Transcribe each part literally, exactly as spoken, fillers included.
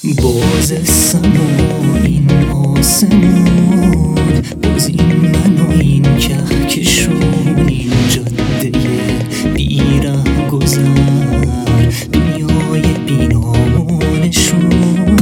باز سما این آسمون، باز این من و این کهکشون، این جاده بیره گذر، دنیای بینامونشون.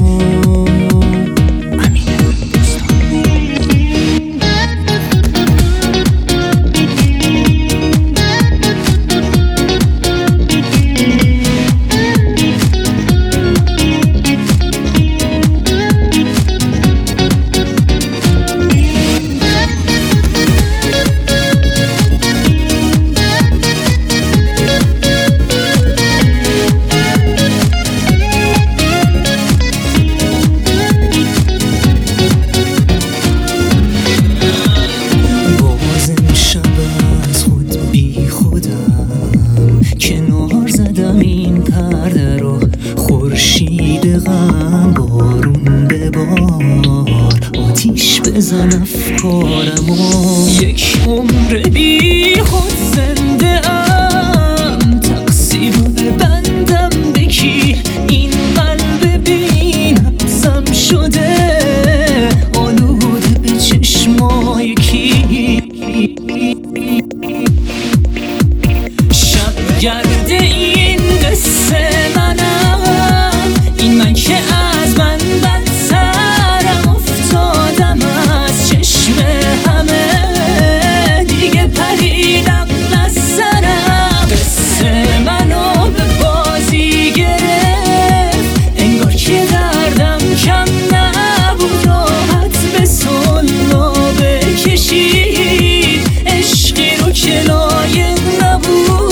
کنار زدم این پرده رو، خورشید غم بارون ببار، آتیش بزن افکارمو. یک عمر بی خود زنده ام، تقصیر رو ببندم به کی؟ این قلب بی نبضم شده، آلوده به چشمای کی؟ گرد این قصه منم، این من که از من بدترم، افتادم از چشم همه، دیگه پریدم نزنم. قصه منو به بازی گرفت، انگار که دردم کم نبود، راحت به سلو بکشید عشقی رو که لایق نبود.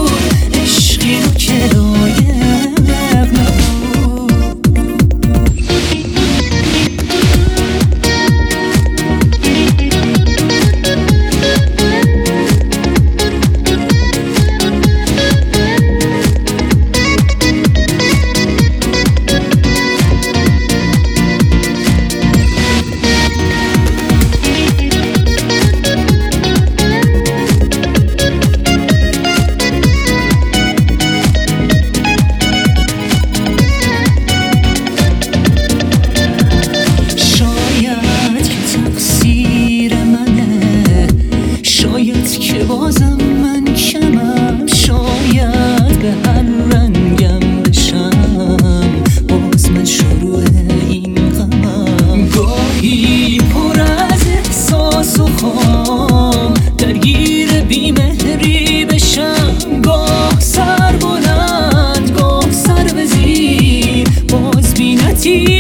که بازم من کمم، شاید به هر رنگم بشم، باز من شروع این غمم. گاهی پر از احساس و خام، درگیر بیمهری بشم، گاه سر بلند گاه سر به زیر، باز بی نتیجه